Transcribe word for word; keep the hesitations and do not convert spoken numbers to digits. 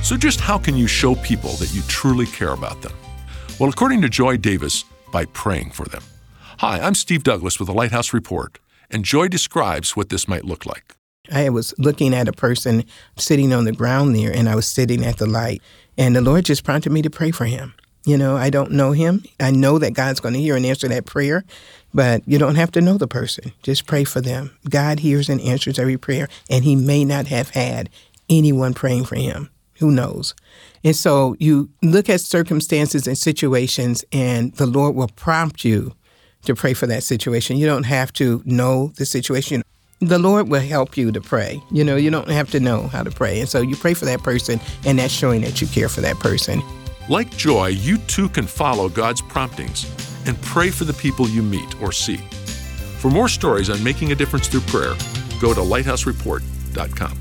So just how can you show people that you truly care about them? Well, according to Joy Davis, by praying for them. Hi, I'm Steve Douglas with the Lighthouse Report, and Joy describes what this might look like. I was looking at a person sitting on the ground there, and I was sitting at the light, and the Lord just prompted me to pray for him. You know, I don't know him. I know that God's going to hear and answer that prayer, but you don't have to know the person. Just pray for them. God hears and answers every prayer, and he may not have had anyone praying for him. Who knows? And so you look at circumstances and situations, and the Lord will prompt you to pray for that situation. You don't have to know the situation. The Lord will help you to pray. You know, you don't have to know how to pray. And so you pray for that person, and that's showing that you care for that person. Like Joy, you too can follow God's promptings and pray for the people you meet or see. For more stories on making a difference through prayer, go to lighthouse report dot com.